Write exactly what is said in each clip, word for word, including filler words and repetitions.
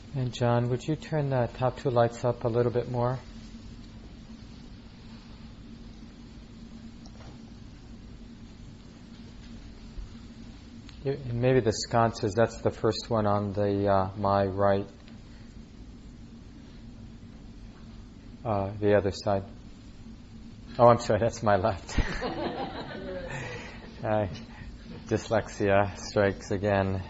And John, would you turn the top two lights up a little bit more? And maybe the sconces, that's the first one on the uh, my right, uh, the other side. Oh, I'm sorry, that's my left. uh, dyslexia strikes again.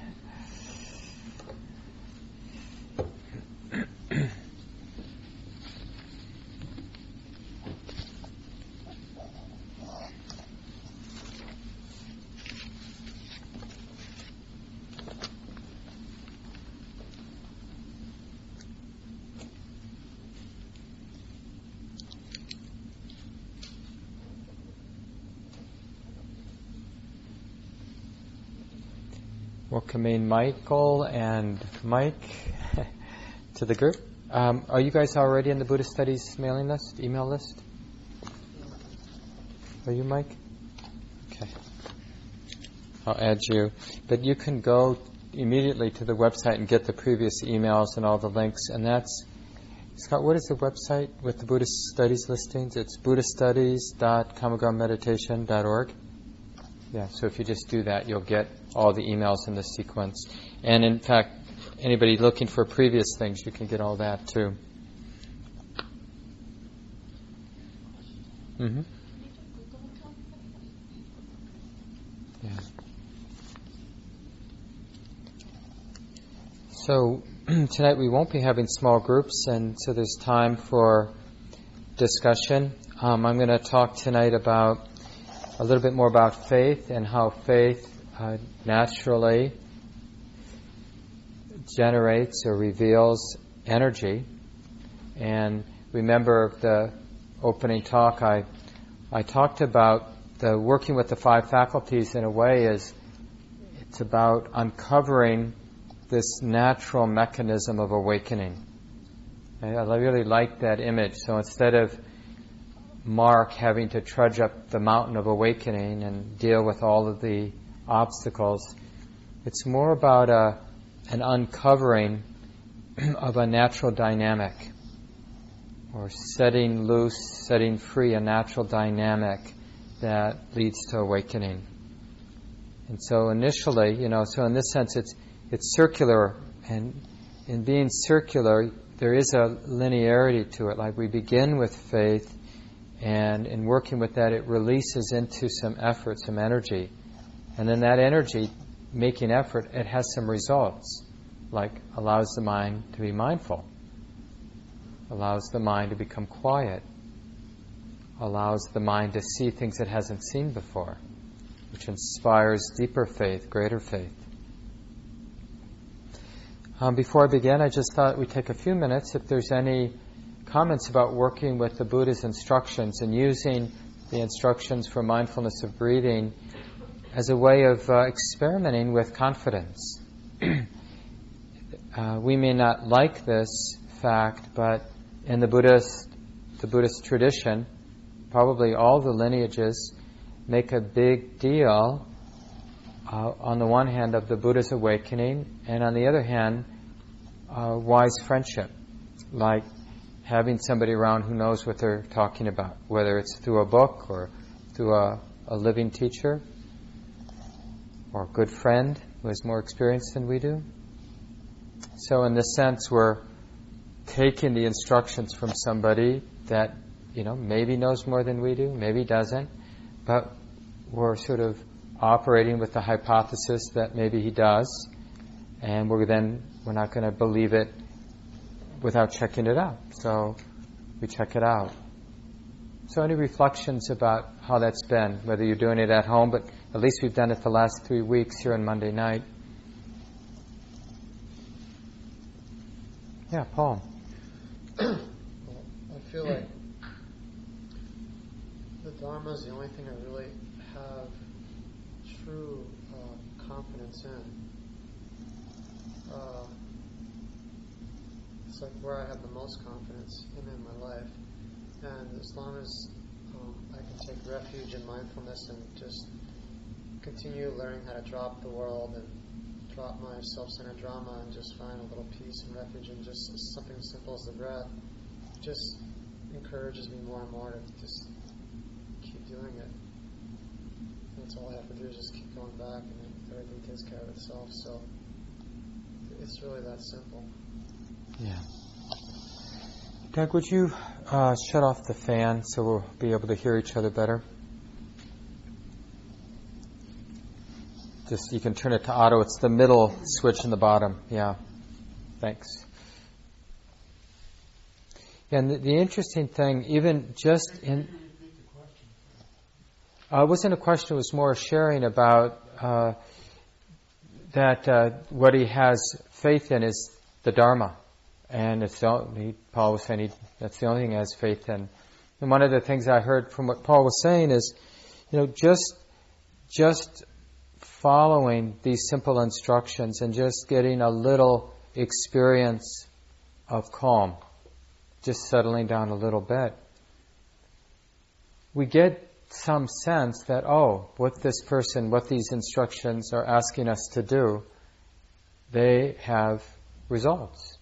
Welcoming Michael and Mike to the group. Um, are you guys already in the Buddhist Studies mailing list, email list? Are you, Mike? Okay. I'll add you. But you can go immediately to the website and get the previous emails and all the links. And that's, Scott, what is the website with the Buddhist Studies listings? It's buddhist studies dot kamagram meditation dot org. Yeah, so if you just do that, you'll get all the emails in the sequence. And in fact, anybody looking for previous things, you can get all that too. Mm-hmm. Yeah. So tonight we won't be having small groups, and so there's time for discussion. Um, I'm going to talk tonight about a little bit more about faith and how faith uh, naturally generates or reveals energy. And remember the opening talk, I I talked about the working with the five faculties in a way is it's about uncovering this natural mechanism of awakening. And I really like that image. So instead of Mark having to trudge up the mountain of awakening and deal with all of the obstacles, it's more about a, an uncovering of a natural dynamic, or setting loose, setting free a natural dynamic that leads to awakening. And so initially, you know, so in this sense it's it's circular, and in being circular there is a linearity to it. Like we begin with faith, and in working with that, it releases into some effort, some energy. And then that energy, making effort, it has some results, like allows the mind to be mindful, allows the mind to become quiet, allows the mind to see things it hasn't seen before, which inspires deeper faith, greater faith. Um, before I begin, I just thought we'd take a few minutes if there's any comments about working with the Buddha's instructions and using the instructions for mindfulness of breathing as a way of uh, experimenting with confidence. uh, we may not like this fact, but in the Buddhist, the Buddhist tradition, probably all the lineages make a big deal, uh, on the one hand, of the Buddha's awakening, and on the other hand, uh, wise friendship, like having somebody around who knows what they're talking about, whether it's through a book or through a, a living teacher or a good friend who has more experience than we do. So in this sense, we're taking the instructions from somebody that, you know, maybe knows more than we do, maybe doesn't, but we're sort of operating with the hypothesis that maybe he does, and we're then, we're not going to believe it without checking it out. So we check it out. So any reflections about how that's been, whether you're doing it at home, but at least we've done it the last three weeks here on Monday night. Yeah, Paul. Well, I feel like the Dharma is the only thing I really have true uh, confidence in. Uh, It's like where I have the most confidence in in my life. And as long as um, I can take refuge in mindfulness and just continue learning how to drop the world and drop my self-centered drama and just find a little peace and refuge in just something as simple as the breath, just encourages me more and more to just keep doing it. That's all I have to do is just keep going back, and then everything takes care of itself. So it's really that simple. Yeah. Doug, would you uh, shut off the fan so we'll be able to hear each other better? Just, you can turn it to auto. It's the middle switch in the bottom. Yeah. Thanks. Yeah, and the, the interesting thing, even just in... Uh, it wasn't a question, it was more sharing about uh, that uh, what he has faith in is the Dharma. And it's the only, Paul was saying he, that's the only thing he has faith in. And one of the things I heard from what Paul was saying is, you know, just just following these simple instructions and just getting a little experience of calm, just settling down a little bit, we get some sense that, oh, what this person, what these instructions are asking us to do, they have results.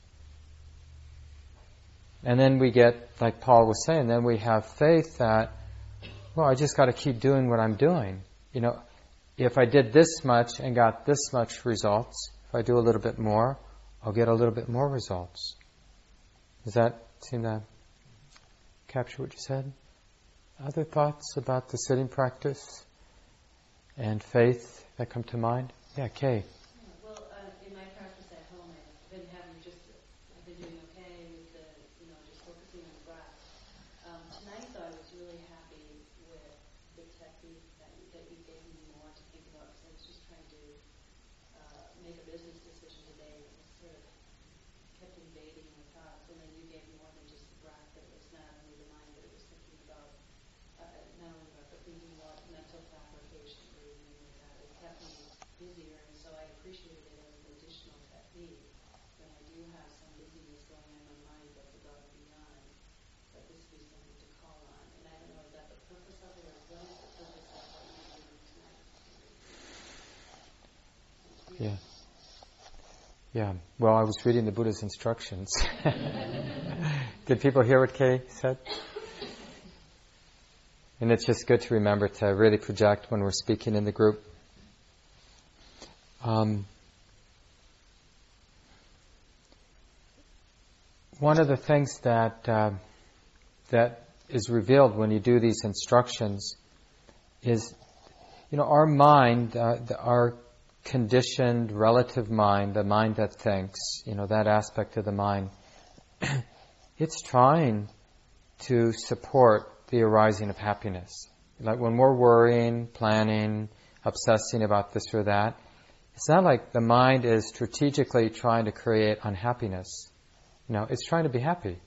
And then we get, like Paul was saying, then we have faith that, well, I just got to keep doing what I'm doing. You know, if I did this much and got this much results, if I do a little bit more, I'll get a little bit more results. Does that seem to capture what you said? Other thoughts about the sitting practice and faith that come to mind? Yeah, Kay. Well, uh, in my practice at home, I've been having just, I've been doing okay with the, you know, just focusing on the breath. Um, tonight, though, I was really happy with the technique that you, that you gave me more to think about, because I was just trying to uh, make a business decision today that was sort of kept invading my thoughts, and then you gave me more than just the breath, that it was not only the mind, but it was thinking about Uh, not only about the thinking about mental fabrication or anything like that. It kept me busier, and so I appreciated it as an additional technique when I do have some busyness going on in my mind that's above and beyond, that this would be something to call on. And I don't know, is that the purpose of it, or what is the purpose of what you're doing tonight? Yeah. Yeah. Well, I was reading the Buddha's instructions. Did people hear what Kay said? And it's just good to remember to really project when we're speaking in the group. Um, one of the things that uh, that is revealed when you do these instructions is, you know, our mind, uh, the, our conditioned relative mind, the mind that thinks, you know, that aspect of the mind, it's trying to support the arising of happiness. Like when we're worrying, planning, obsessing about this or that, it's not like the mind is strategically trying to create unhappiness. You know, it's trying to be happy.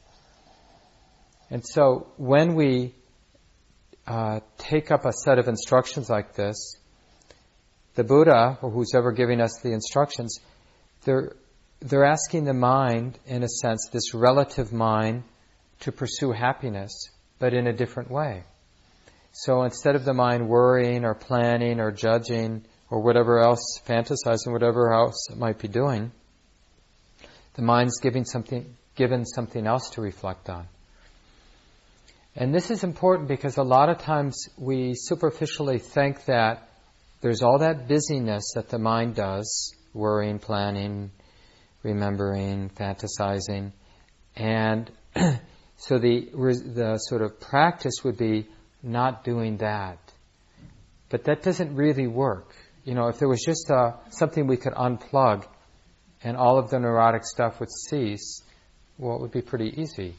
And so when we uh, take up a set of instructions like this, the Buddha, or who's ever giving us the instructions, they're they're asking the mind, in a sense, this relative mind, to pursue happiness, but in a different way. So instead of the mind worrying or planning or judging or whatever else, fantasizing, whatever else it might be doing, the mind's giving something, given something else to reflect on. And this is important because a lot of times we superficially think that there's all that busyness that the mind does, worrying, planning, remembering, fantasizing, and so the the sort of practice would be not doing that. But that doesn't really work. You know, if there was just a, something we could unplug and all of the neurotic stuff would cease, well, it would be pretty easy.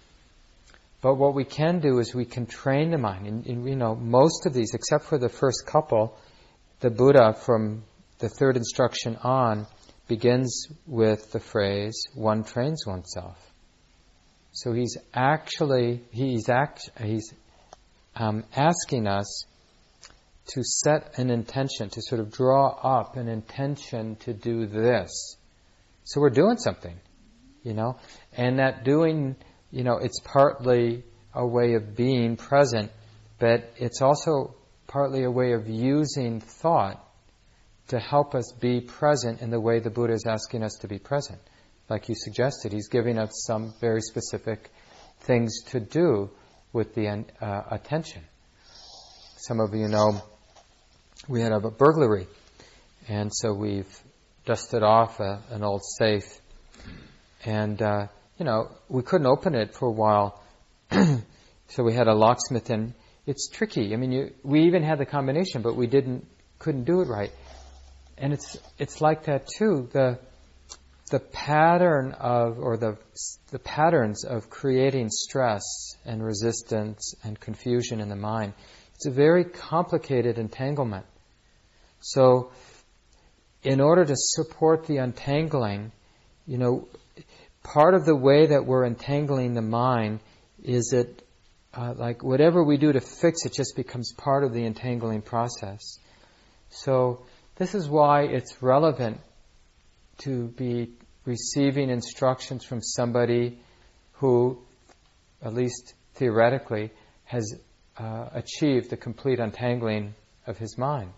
But what we can do is we can train the mind. And, and you know, most of these, except for the first couple, the Buddha from the third instruction on begins with the phrase, one trains oneself. So he's actually, he's act, he's um, asking us to set an intention, to sort of draw up an intention to do this. So we're doing something, you know, and that doing, you know, it's partly a way of being present, but it's also partly a way of using thought to help us be present in the way the Buddha is asking us to be present. Like you suggested, he's giving us some very specific things to do with the uh, attention. Some of you know we had a burglary, and so we've dusted off a, an old safe, and uh, you know we couldn't open it for a while, so we had a locksmith in. It's tricky. I mean, you, we even had the combination, but we didn't couldn't do it right, and it's it's like that too. The the pattern of or the the patterns of creating stress and resistance and confusion in the mind. It's a very complicated entanglement. So, in order to support the untangling, you know, part of the way that we're entangling the mind is that, uh, like, whatever we do to fix it just becomes part of the entangling process. So, this is why it's relevant to be receiving instructions from somebody who, at least theoretically, has uh, achieved the complete untangling of his mind.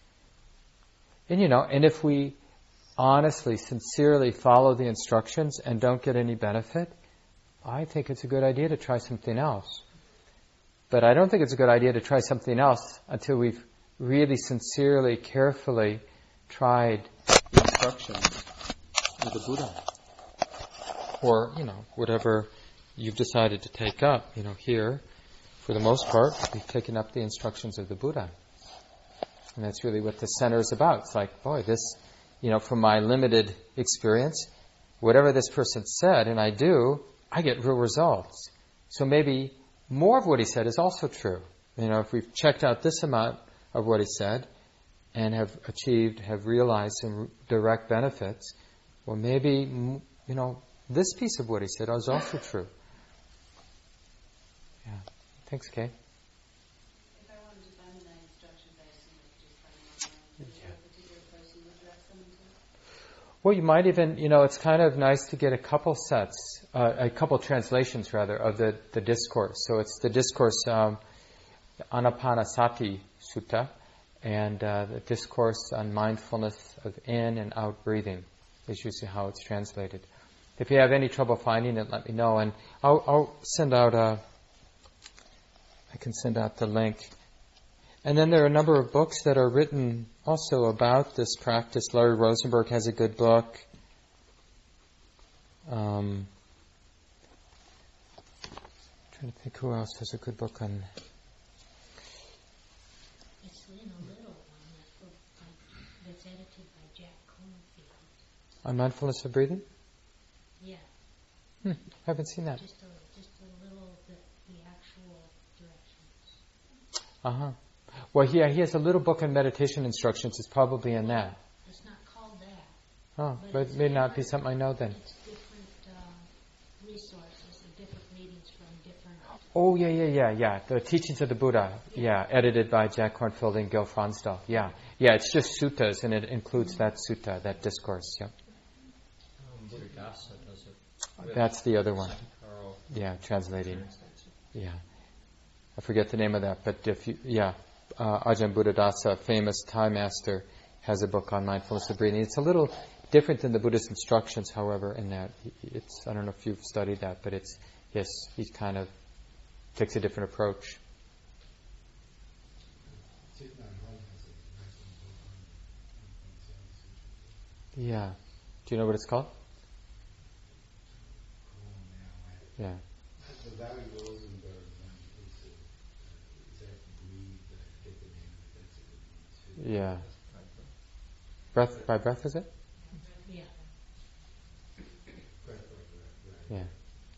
And you know, and if we honestly, sincerely follow the instructions and don't get any benefit, I think it's a good idea to try something else. But I don't think it's a good idea to try something else until we've really sincerely, carefully tried the instructions of the Buddha. Or, you know, whatever you've decided to take up. You know, here, for the most part, we've taken up the instructions of the Buddha. And that's really what the center is about. It's like, boy, this, you know, from my limited experience, whatever this person said, and I do, I get real results. So maybe more of what he said is also true. You know, if we've checked out this amount of what he said and have achieved, have realized some direct benefits, well, maybe, you know, this piece of what he said is also true. Yeah. Thanks, Kay. If I wanted to find the instructions, I assume I could just find them online. Is there a particular place you would direct them to? Well, you might even, you know, it's kind of nice to get a couple sets, uh, a couple translations, rather, of the, the discourse. So it's the discourse, um, Anapanasati Sutta, and uh, the discourse on mindfulness of in and out breathing is usually how it's translated. If you have any trouble finding it, let me know, and I'll, I'll send out a, I can send out the link. And then there are a number of books that are written also about this practice. Larry Rosenberg has a good book. Um, I'm trying to think who else has a good book on. It's in a little one that, that's edited by Jack Cornfield. On mindfulness of breathing? Yeah. Hmm, I haven't seen that. Just a, just a little bit, the actual directions. Uh-huh. Well, yeah, he has a little book on meditation instructions. It's probably in that. It's not called that. Oh, but but it may not be something I know then. It's different uh, resources and different meetings from different... Oh, yeah, yeah, yeah, yeah. The Teachings of the Buddha. Yeah, edited by Jack Kornfield and Gil Fronsdal. Yeah. Yeah, it's just suttas, and it includes mm-hmm. that sutta, that discourse. Yeah. Um, Buddhadasa does it. That's the other one. Carl. Yeah, translating. Yeah. I forget the name of that, but if you, yeah, uh, Ajahn Buddhadasa, famous Thai master, has a book on mindfulness of breathing. It's a little different than the Buddhist instructions, however, in that it's, I don't know if you've studied that, but it's, yes, he kind of takes a different approach. Yeah. Do you know what it's called? Yeah. The Larry Rosenberg one is uh, exact breathe, but I forget the name of it. That's a good one too. Yeah. Breath by breath, is it? Yeah. Breath by breath, right.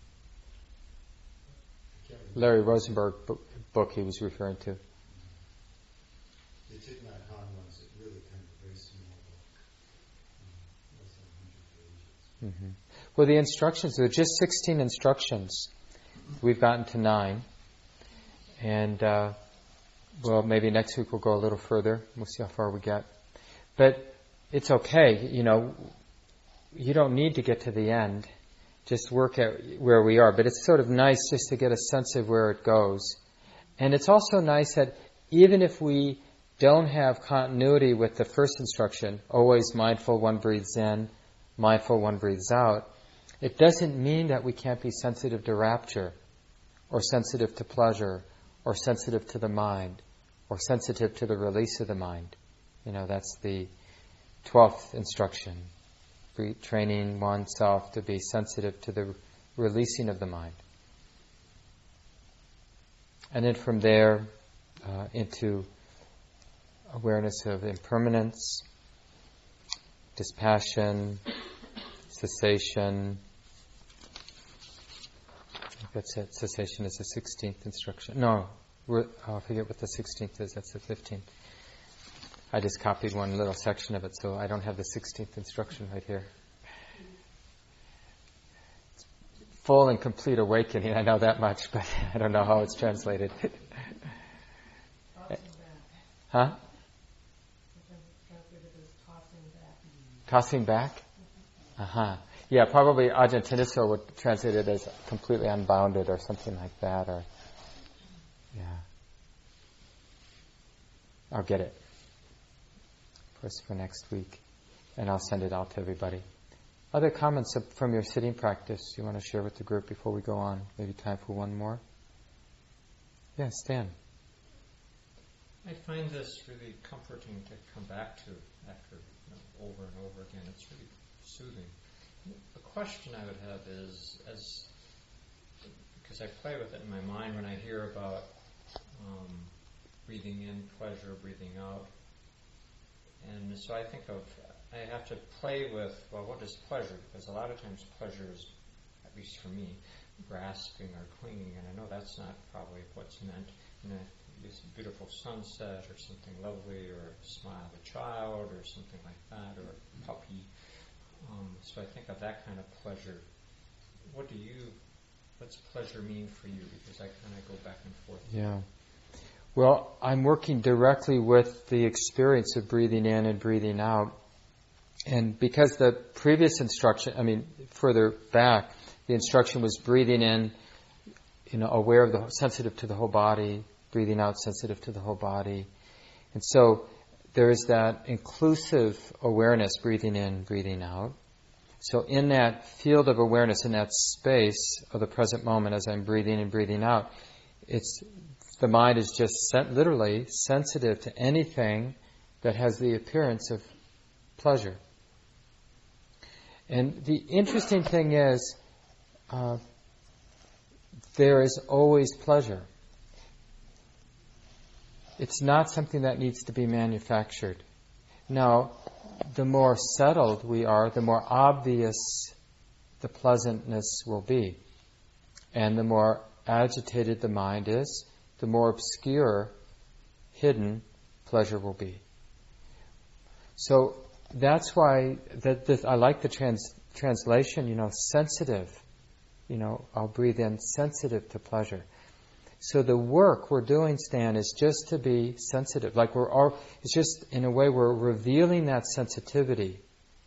Yeah. Larry Rosenberg book, book he was referring to. The Thich Nhat Hanh one is really kind of a very small book. Um, less than one hundred pages. Mm-hmm. Well, the instructions, there are just sixteen instructions. We've gotten to nine. And, uh, well, maybe next week we'll go a little further. We'll see how far we get. But it's okay, you know, you don't need to get to the end. Just work at where we are. But it's sort of nice just to get a sense of where it goes. And it's also nice that even if we don't have continuity with the first instruction, always mindful, one breathes in, mindful, one breathes out, it doesn't mean that we can't be sensitive to rapture, or sensitive to pleasure, or sensitive to the mind, or sensitive to the release of the mind. You know, that's the twelfth instruction, training oneself to be sensitive to the releasing of the mind. And then from there uh, into awareness of impermanence, dispassion, cessation. I think that's it. Cessation is the sixteenth instruction. No, oh, I forget what the sixteenth is. That's the fifteenth. I just copied one little section of it, so I don't have the sixteenth instruction right here. It's full and complete awakening, I know that much, but I don't know how it's translated. Huh? Tossing back? Uh-huh. Yeah, probably Ajahn Thanisaro would translate it as completely unbounded or something like that, or, yeah. I'll get it. Of course, for next week. And I'll send it out to everybody. Other comments from your sitting practice you want to share with the group before we go on? Maybe time for one more? Yeah, Stan. I find this really comforting to come back to after you know, over and over again. It's really soothing. The question I would have is, as because I play with it in my mind when I hear about um, breathing in pleasure, breathing out, and so I think of I have to play with well, what is pleasure? Because a lot of times pleasure is, at least for me, grasping or clinging, and I know that's not probably what's meant. You know, this beautiful sunset or something lovely, or a smile of a child or something like that, or a puppy. Um, so I think of that kind of pleasure. What do you, what's pleasure mean for you? Because I kind of go back and forth. Yeah. Well, I'm working directly with the experience of breathing in and breathing out. And because the previous instruction, I mean, further back, the instruction was breathing in, you know, aware of the, sensitive to the whole body, breathing out, sensitive to the whole body. And so there is that inclusive awareness, breathing in, breathing out. So in that field of awareness, in that space of the present moment as I'm breathing and breathing out, it's the mind is just sen- literally sensitive to anything that has the appearance of pleasure. And the interesting thing is, uh, there is always pleasure. It's not something that needs to be manufactured. Now, the more settled we are, the more obvious the pleasantness will be. And the more agitated the mind is, the more obscure, hidden pleasure will be. So that's why that this, I like the trans, translation, you know, sensitive. You know, I'll breathe in, sensitive to pleasure. So the work we're doing, Stan, is just to be sensitive. Like we're all, it's just, in a way, we're revealing that sensitivity.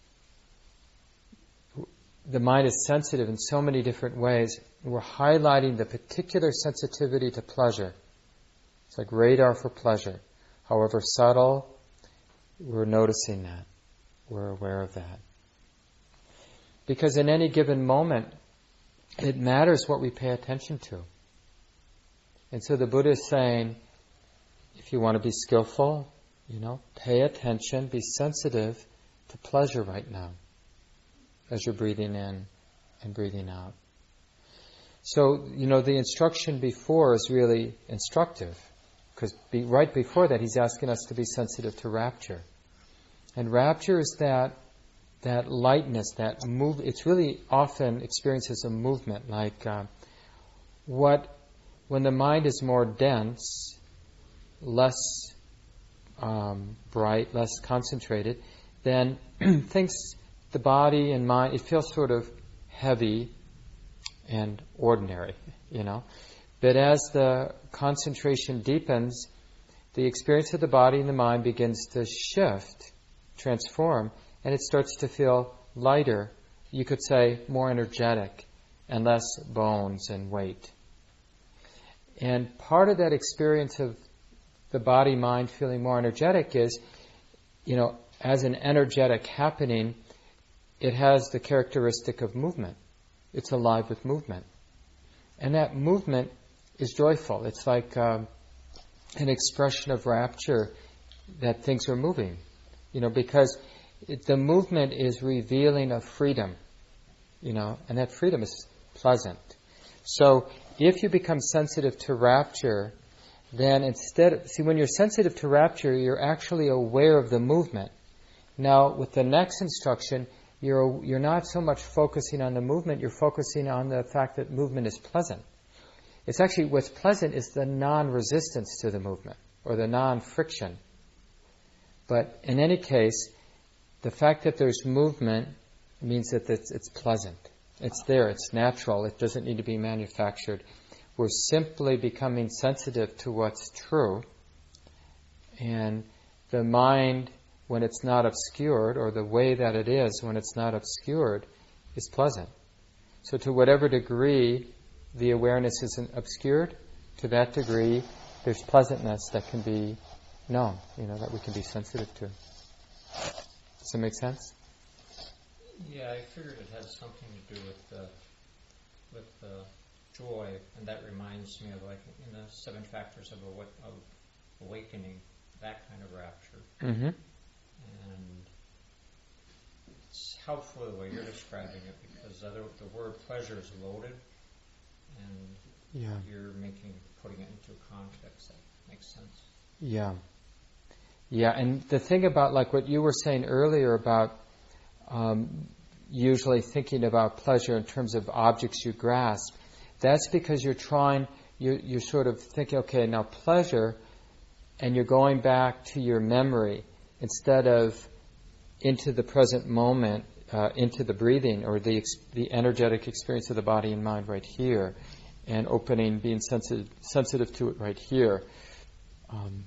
The mind is sensitive in so many different ways. We're highlighting the particular sensitivity to pleasure. It's like radar for pleasure. However subtle, we're noticing that. We're aware of that. Because in any given moment, it matters what we pay attention to. And so the Buddha is saying, if you want to be skillful, you know, pay attention, be sensitive to pleasure right now as you're breathing in and breathing out. So, you know, the instruction before is really instructive, because be, right before that he's asking us to be sensitive to rapture. And rapture is that that lightness, that move. It's really often experienced as a movement, like uh, what when the mind is more dense, less um, bright, less concentrated, then things, the body and mind, it feels sort of heavy and ordinary, you know. But as the concentration deepens, the experience of the body and the mind begins to shift, transform, and it starts to feel lighter, you could say more energetic, and less bones and weight. And part of that experience of the body, mind feeling more energetic is, you know, as an energetic happening, it has the characteristic of movement. It's alive with movement. And that movement is joyful. It's like um, an expression of rapture that things are moving. You know, because it, the movement is revealing of freedom. You know, and that freedom is pleasant. So if you become sensitive to rapture, then instead of, see, when you're sensitive to rapture, you're actually aware of the movement. Now, with the next instruction, you're you're not so much focusing on the movement, you're focusing on the fact that movement is pleasant. It's actually, what's pleasant is the non-resistance to the movement, or the non-friction. But in any case, the fact that there's movement means that it's, it's pleasant. It's there, it's natural, it doesn't need to be manufactured. We're simply becoming sensitive to what's true, and the mind, when it's not obscured, or the way that it is when it's not obscured, is pleasant. So to whatever degree the awareness isn't obscured, to that degree there's pleasantness that can be known, you know, that we can be sensitive to. Does that make sense? Yeah, I figured it had something to do with the with the joy, and that reminds me of, like, in the seven factors of, awa- of awakening, that kind of rapture. Mm-hmm. And it's helpful the way you're describing it, because other, the word pleasure is loaded, and Yeah. you're making putting it into context. That makes sense. Yeah. Yeah, and the thing about, like what you were saying earlier about um, usually thinking about pleasure in terms of objects you grasp, that's because you're trying, you're, you're sort of thinking, okay, now pleasure, and you're going back to your memory instead of into the present moment, uh, into the breathing, or the ex- the energetic experience of the body and mind right here, and opening, being sensitive, sensitive to it right here. Um,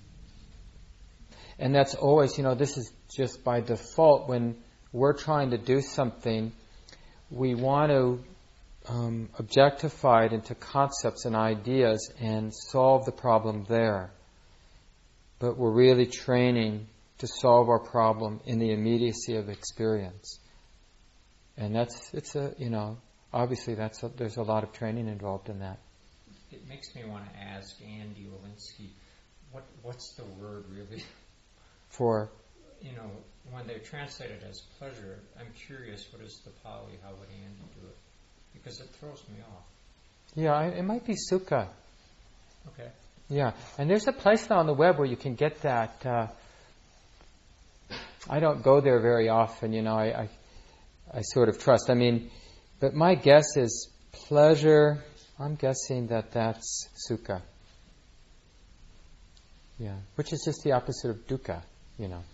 and that's always, you know, this is just by default, when we're trying to do something, we want to um, objectify it into concepts and ideas and solve the problem there. But we're really training to solve our problem in the immediacy of experience. And that's, it's a, you know, obviously that's a, there's a lot of training involved in that. It makes me want to ask Andy Walensky, what what's the word really? For? You know, when they translate it as pleasure, I'm curious, what is the Pali? How would Andy do it? Because it throws me off. Yeah, it might be sukha. Okay. Yeah, and there's a place now on the web where you can get that. Uh, I don't go there very often, you know, I, I, I sort of trust. I mean, but my guess is pleasure, I'm guessing that that's sukha. Yeah, which is just the opposite of dukkha, you know.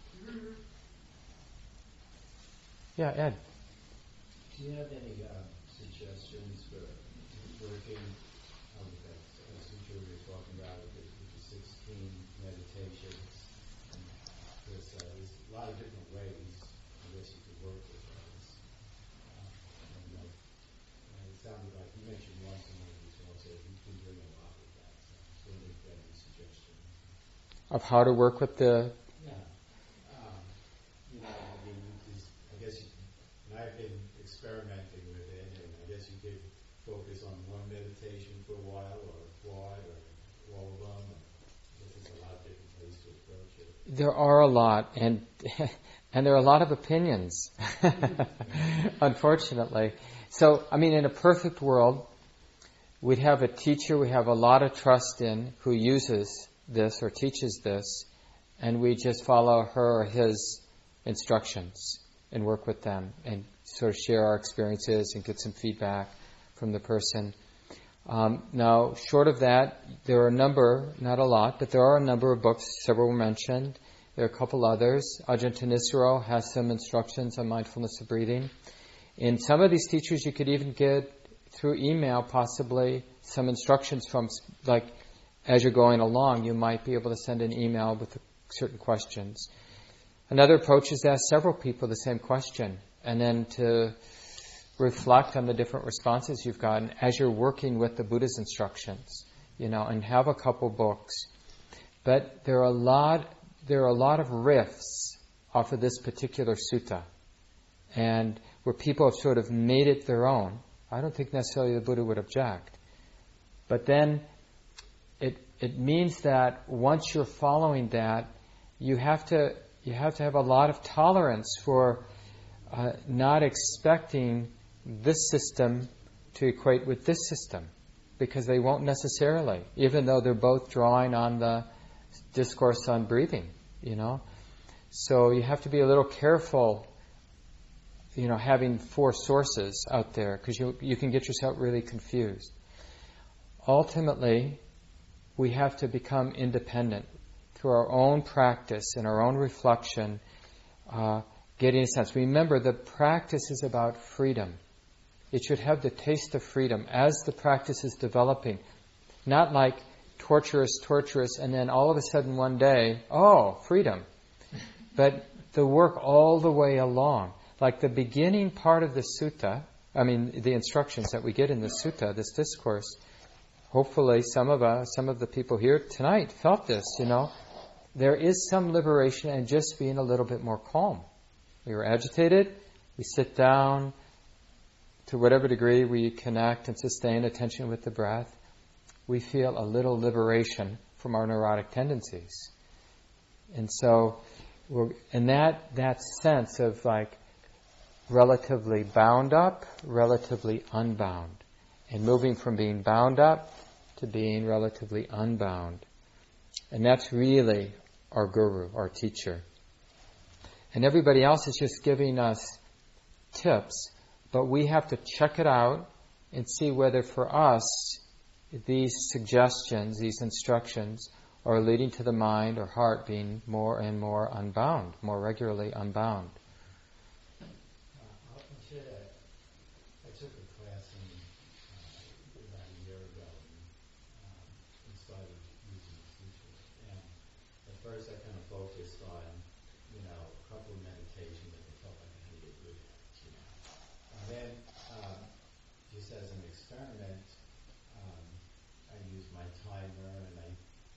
Yeah, Ed. Do you have any um, suggestions for working on that uh, sutra we were talking about with the, with the sixteen meditations? And there's, uh, there's a lot of different ways I guess you could work with those. Uh, and, uh, and it sounded like you mentioned once in one of these talks that you can bring a lot with that. So I was wondering if you had any suggestions. Of how to work with the... Yeah. Um, you know, I mean, just, I guess you, and I've been experimenting with it, and I guess you could focus on one meditation for a while, or a quad, or all of them. Or, I guess there's a lot of different ways to approach it. There are a lot, and and there are a lot of opinions, unfortunately. So, I mean, in a perfect world, we'd have a teacher we have a lot of trust in who uses this or teaches this, and we just follow her or his instructions and work with them and sort of share our experiences and get some feedback from the person. Um, now, short of that, there are a number, not a lot, but there are a number of books. Several were mentioned. There are a couple others. Ajahn Thanissaro has some instructions on mindfulness of breathing. In some of these teachers, you could even get through email possibly some instructions from, like, as you're going along, you might be able to send an email with certain questions. Another approach is to ask several people the same question, and then to reflect on the different responses you've gotten as you're working with the Buddha's instructions, you know, and have a couple books. But there are a lot, there are a lot of riffs off of this particular sutta, and where people have sort of made it their own. I don't think necessarily the Buddha would object. But then it it means that once you're following that, you have to you have to have a lot of tolerance for uh, not expecting this system to equate with this system, because they won't necessarily, even though they're both drawing on the discourse on breathing, you know. So you have to be a little careful, you know, having four sources out there, because you you can get yourself really confused. Ultimately, we have to become independent through our own practice and our own reflection, uh, getting a sense. Remember, the practice is about freedom. It should have the taste of freedom as the practice is developing. Not like torturous, torturous, and then all of a sudden one day, oh, freedom. But the work all the way along. Like the beginning part of the sutta, I mean, the instructions that we get in the sutta, this discourse, hopefully some of us, some of the people here tonight felt this, you know. There is some liberation and just being a little bit more calm. We were agitated, we sit down, to whatever degree we connect and sustain attention with the breath, we feel a little liberation from our neurotic tendencies. And so, we're, and that, that sense of like relatively bound up, relatively unbound, and moving from being bound up to being relatively unbound. And that's really our guru, our teacher. And everybody else is just giving us tips, but we have to check it out and see whether for us these suggestions, these instructions are leading to the mind or heart being more and more unbound, more regularly unbound. Uh, I'll share that. I took a class in, uh, about a year ago um, and started using this teacher. And at first I kind of focused on, you know, a couple of meditations that I felt like I had to get good at, you know. And then, um, just as an experiment, um, I used my timer and I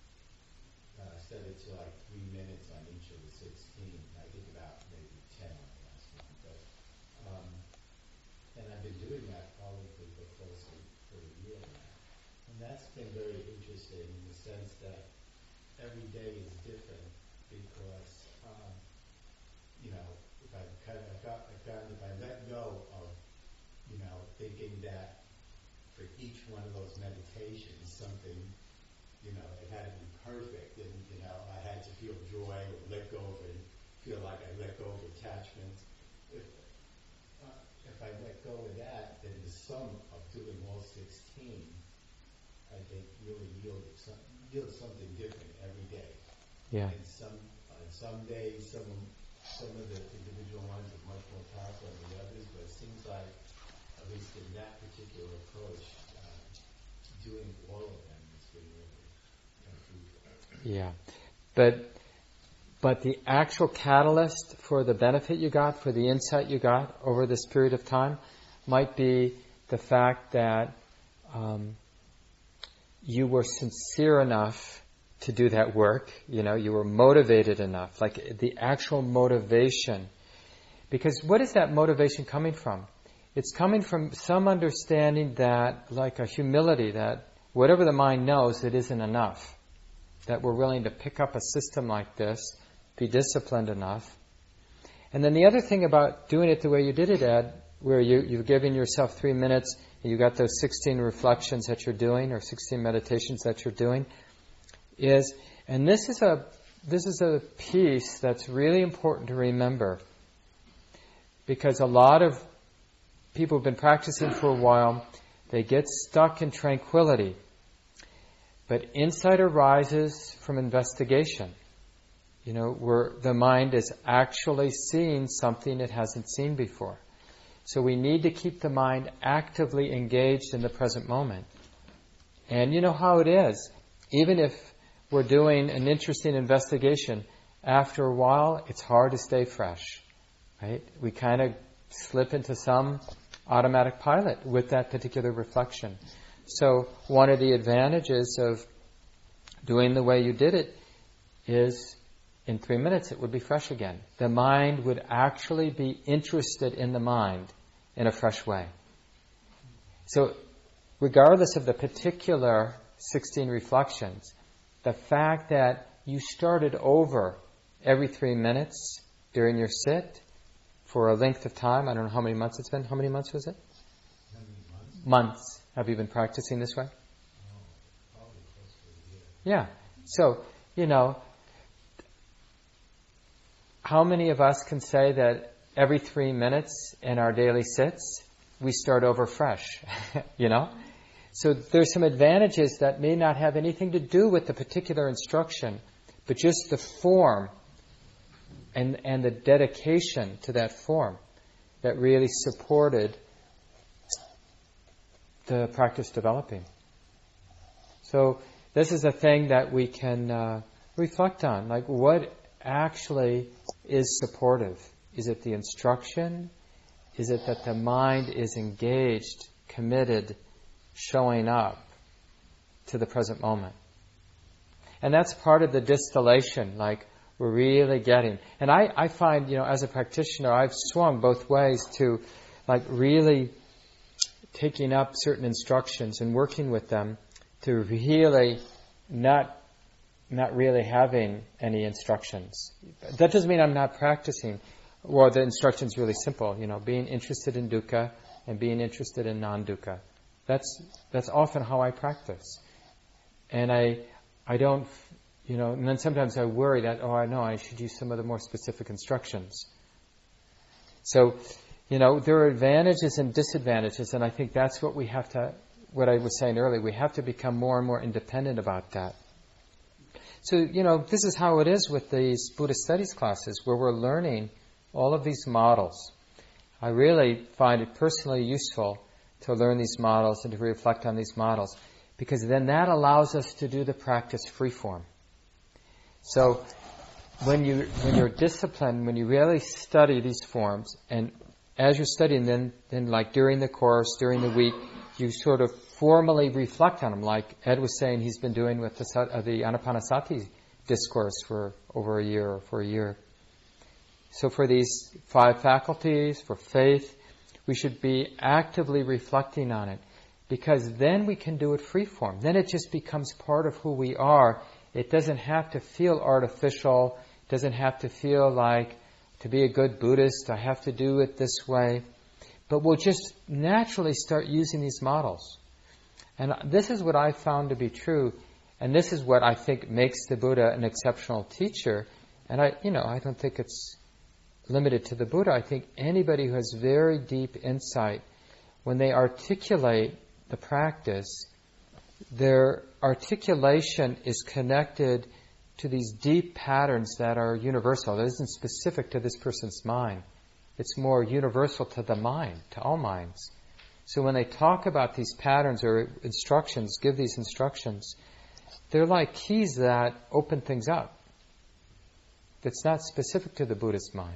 uh, set it to like three minutes on each of the sixteen. I think about maybe ten on the last one. But, um, and I've been doing that probably for close to for a year now. And that's been very interesting in the sense that every day is different because, um, you know, if I kind of got, I found if I let go of, you know, thinking that for each one of those meditations, something, you know, it had to be perfect, and, you know, I had to feel joy or let go of it, feel like I let go of attachments. If, uh, if I let go of that, then the sum of doing all sixteen, I think, really yielded some, yields something different every day. Yeah. And some, on some days, some of, some of the individual ones are much more powerful than the others, but it seems like, at least in that particular approach, uh, doing all of them has been really uh, fruitful. Yeah. But but the actual catalyst for the benefit you got, for the insight you got over this period of time, might be the fact that um, you were sincere enough to do that work. You know, you were motivated enough, like the actual motivation. Because what is that motivation coming from? It's coming from some understanding that, like a humility, that whatever the mind knows, it isn't enough. That we're willing to pick up a system like this, be disciplined enough. And then the other thing about doing it the way you did it, Ed, where you, you've given yourself three minutes, and you got those sixteen reflections that you're doing, or sixteen meditations that you're doing, is, and this is a this is a piece that's really important to remember, because a lot of people who've been practicing for a while, they get stuck in tranquility. But insight arises from investigation. You know, where the mind is actually seeing something it hasn't seen before. So we need to keep the mind actively engaged in the present moment. And you know how it is. Even if we're doing an interesting investigation, after a while, it's hard to stay fresh. Right? We kind of slip into some automatic pilot with that particular reflection. So one of the advantages of doing the way you did it is in three minutes it would be fresh again. The mind would actually be interested in the mind in a fresh way. So regardless of the particular sixteen reflections, the fact that you started over every three minutes during your sit for a length of time, I don't know how many months it's been. How many months was it? How many months? Months. Have you been practicing this way? Oh, probably close to a year. Yeah. So, you know, how many of us can say that every three minutes in our daily sits, we start over fresh, you know? So there's some advantages that may not have anything to do with the particular instruction, but just the form and, and the dedication to that form that really supported the practice developing. So this is a thing that we can uh, reflect on. Like, what actually is supportive? Is it the instruction? Is it that the mind is engaged, committed, showing up to the present moment? And that's part of the distillation, like we're really getting. And I, I find, you know, as a practitioner, I've swung both ways to like really taking up certain instructions and working with them to really not not really having any instructions. That doesn't mean I'm not practicing. Well, the instruction's really simple, you know, being interested in dukkha and being interested in non-dukkha. That's that's often how I practice. And I I don't, you know, and then sometimes I worry that, oh, I know, I should use some of the more specific instructions. So, you know, there are advantages and disadvantages, and I think that's what we have to, what I was saying earlier, we have to become more and more independent about that. So, you know, this is how it is with these Buddhist studies classes, where we're learning all of these models. I really find it personally useful to learn these models and to reflect on these models, because then that allows us to do the practice freeform. So when you when you're disciplined, when you really study these forms, and as you're studying, then then like during the course, during the week, you sort of formally reflect on them, like Ed was saying he's been doing with the, uh, the Anapanasati discourse for over a year or for a year. So for these five faculties, for faith, we should be actively reflecting on it, because then we can do it freeform. Then it just becomes part of who we are. It doesn't have to feel artificial. It doesn't have to feel like, to be a good Buddhist, I have to do it this way. But we'll just naturally start using these models. And this is what I found to be true, and this is what I think makes the Buddha an exceptional teacher. And I, you know, I don't think it's limited to the Buddha. I think anybody who has very deep insight, when they articulate the practice, their articulation is connected to these deep patterns that are universal. It isn't specific to this person's mind. It's more universal to the mind, to all minds. So when they talk about these patterns or instructions, give these instructions, they're like keys that open things up. That's not specific to the Buddhist mind.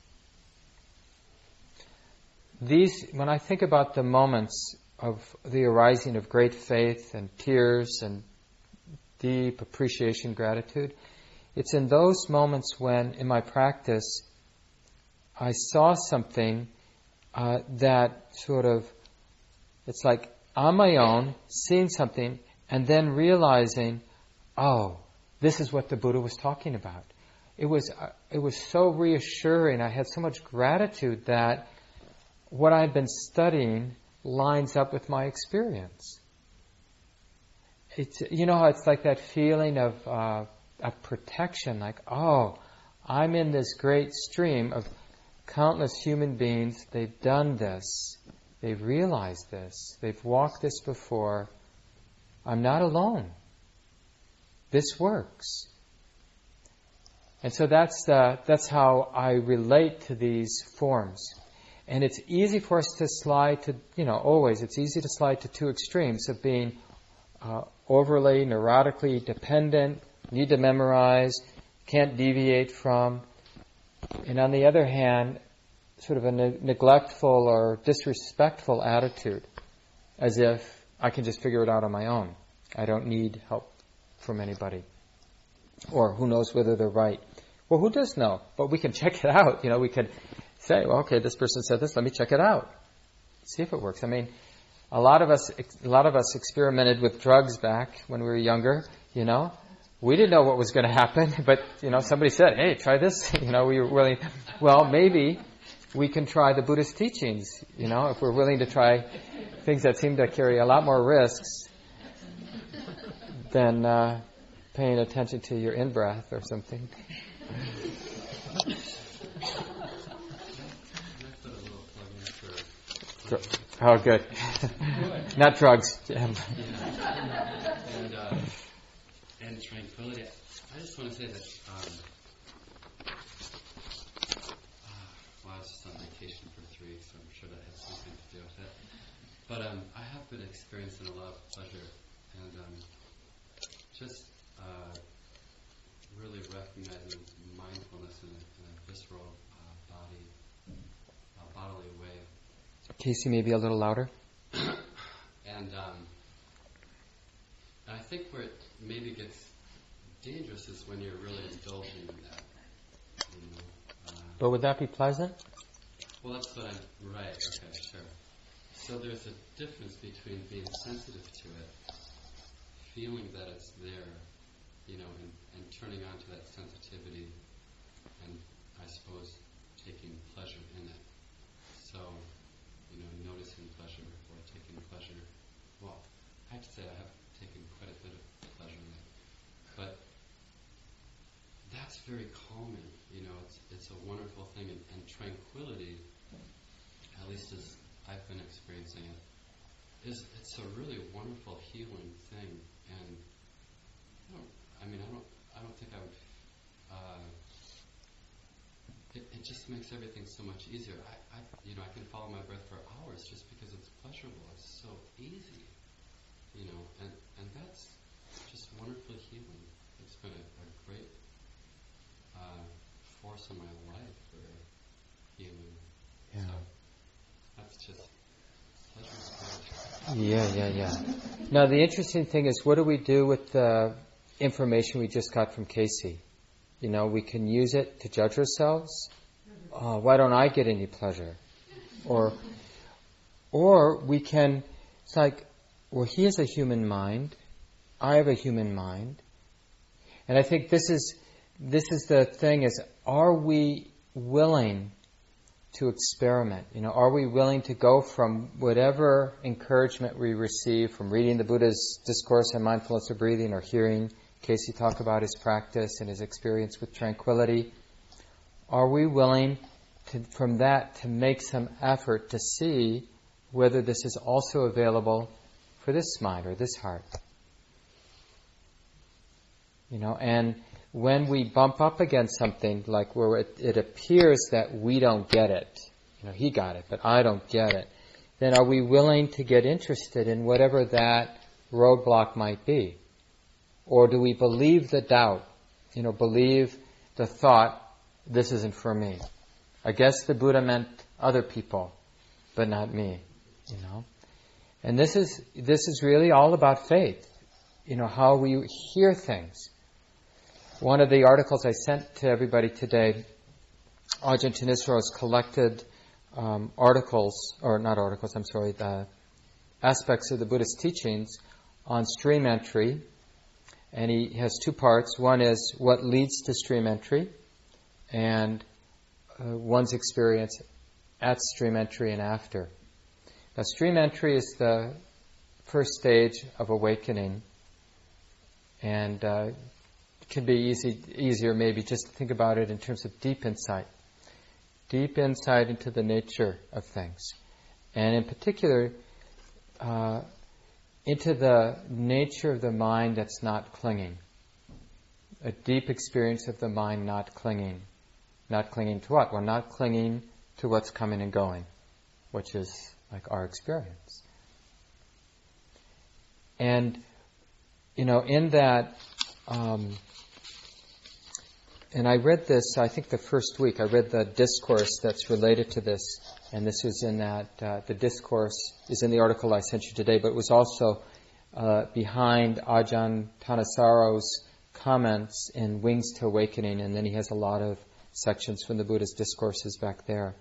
These, when I think about the moments of the arising of great faith and tears and deep appreciation, gratitude, it's in those moments when, in my practice, I saw something uh, that sort of, it's like on my own, seeing something, and then realizing, oh, this is what the Buddha was talking about. It was uh, it was so reassuring. I had so much gratitude that what I had been studying lines up with my experience. It's, you know, it's like that feeling of uh, of protection, like, oh, I'm in this great stream of countless human beings. They've done this. They've realized this. They've walked this before. I'm not alone. This works. And so that's the, that's how I relate to these forms. And it's easy for us to slide to, you know, always, it's easy to slide to two extremes of being uh, overly, neurotically dependent, need to memorize, can't deviate from. And on the other hand, sort of a ne- neglectful or disrespectful attitude, as if I can just figure it out on my own. I don't need help from anybody. Or who knows whether they're right? Well, who does know? But we can check it out. You know, we could say, well, okay, this person said this, let me check it out. See if it works. I mean, a lot of us, a lot of us experimented with drugs back when we were younger, you know. We didn't know what was going to happen, but, you know, somebody said, hey, try this. You know, we were willing, well, maybe we can try the Buddhist teachings, you know, if we're willing to try things that seem to carry a lot more risks than uh, paying attention to your in-breath or something. Oh, good. Not drugs. and, uh, and tranquility. I just want to say that, um, uh, well, I was just on vacation for three weeks, so I'm sure that has something to do with it. But um, I have been experiencing a lot of pleasure, and um, just uh, really recognizing mindfulness in a, in a visceral uh, body, uh, bodily way. Casey, maybe a little louder. And um, I think where it maybe gets dangerous is when you're really indulging in that. You know, uh, But would that be pleasant? well, that's what I'm right. Okay, sure. So there's a difference between being sensitive to it, feeling that it's there, you know, and, and turning on to that sensitivity, and I suppose taking pleasure in it. So, you know, noticing pleasure or taking pleasure. Well, I have to say I have taken quite a bit of pleasure in it. But that's very calming, you know, it's it's a wonderful thing. And, and tranquility, at least as I've been experiencing it, is it's a really wonderful healing thing. And I don't, I mean, I don't, I don't think I would, uh, It, it just makes everything so much easier. I, I, you know, I can follow my breath for hours just because it's pleasurable. It's so easy, you know, and, and that's just wonderfully healing. It's been a, a great uh, force in my life for healing. Yeah. So that's just pleasure is great. Yeah, yeah, yeah. Now, the interesting thing is, what do we do with the information we just got from Casey? You know, we can use it to judge ourselves. Oh, why don't I get any pleasure? Or, or we can, it's like, well, he has a human mind. I have a human mind. And I think this is, this is the thing is, are we willing to experiment? You know, are we willing to go from whatever encouragement we receive from reading the Buddha's discourse on mindfulness of breathing or hearing Casey talk about his practice and his experience with tranquility? Are we willing to, from that, to make some effort to see whether this is also available for this mind or this heart? You know, and when we bump up against something like where it, it appears that we don't get it, you know, he got it, but I don't get it, then are we willing to get interested in whatever that roadblock might be? Or do we believe the doubt, you know, believe the thought, this isn't for me? I guess the Buddha meant other people, but not me, you know. And this is this is really all about faith, you know, how we hear things. One of the articles I sent to everybody today, Ajahn Thanissaro has collected um, articles, or not articles, I'm sorry, the aspects of the Buddhist teachings on stream entry. And he has two parts. One is what leads to stream entry, and uh, one's experience at stream entry and after. Now, stream entry is the first stage of awakening, and uh, it can be easy, easier maybe just to think about it in terms of deep insight, deep insight into the nature of things, and in particular, uh, into the nature of the mind that's not clinging. A deep experience of the mind not clinging. Not clinging to what? Well, not clinging to what's coming and going, which is like our experience. And, you know, in that, um, and I read this, I think the first week, I read the discourse that's related to this, and this was in that, uh, the discourse is in the article I sent you today, but it was also uh, behind Ajahn Thanissaro's comments in Wings to Awakening, and then he has a lot of sections from the Buddha's discourses back there.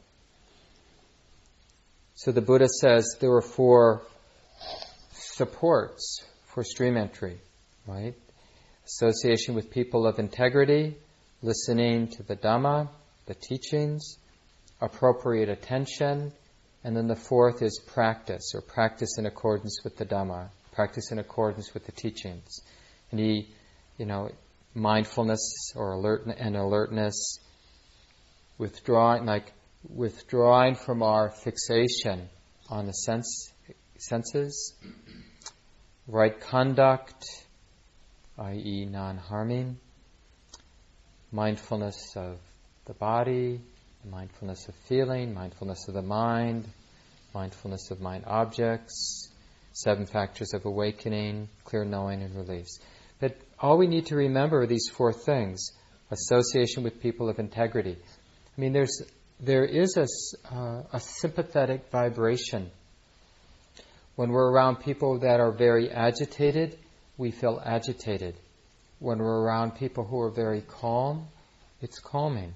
So the Buddha says there were four supports for stream entry, right? Association with people of integrity, listening to the Dhamma, the teachings, appropriate attention, and then the fourth is practice, or practice in accordance with the Dhamma, practice in accordance with the teachings. And he, you know, mindfulness or alert and alertness, withdrawing, like withdrawing from our fixation on the sense senses, right conduct, that is non-harming, mindfulness of the body, mindfulness of feeling, mindfulness of the mind, mindfulness of mind objects, seven factors of awakening, clear knowing and release. But all we need to remember are these four things. Association with people of integrity. I mean, there's there is a, uh, a sympathetic vibration. When we're around people that are very agitated, we feel agitated. When we're around people who are very calm, it's calming.